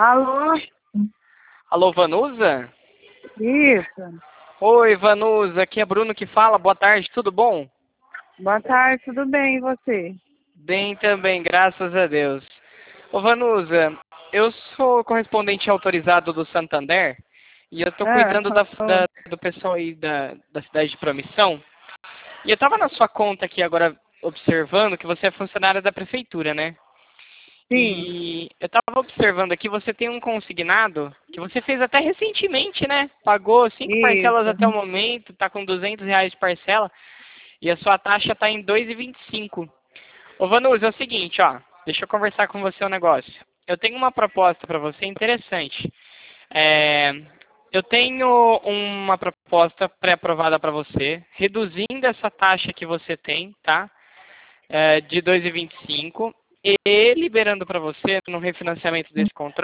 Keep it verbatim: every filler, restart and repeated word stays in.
Alô? Alô, Vanusa? Isso. Oi, Vanusa, aqui é Bruno que fala. Boa tarde, tudo bom? Boa tarde, tudo bem, e você? Bem também, graças a Deus. Ô, Vanusa, eu sou correspondente autorizado do Santander e eu estou Ah, cuidando da, oh, da- do pessoal aí da, da cidade de Promissão. E eu estava na sua conta aqui agora observando que você é funcionária da prefeitura, né? sim, E eu estava observando aqui, você tem um consignado que você fez até recentemente, né? Pagou cinco parcelas isso. até o momento, está com duzentos reais de parcela e a sua taxa está em dois e vinte e cinco. Ô Vanusa, é o seguinte, ó, deixa eu conversar com você um negócio. Eu tenho uma proposta para você interessante. É, eu tenho uma proposta pré-aprovada para você, reduzindo essa taxa que você tem, tá? É, de dois e vinte e cinco e liberando para você no refinanciamento desse contrato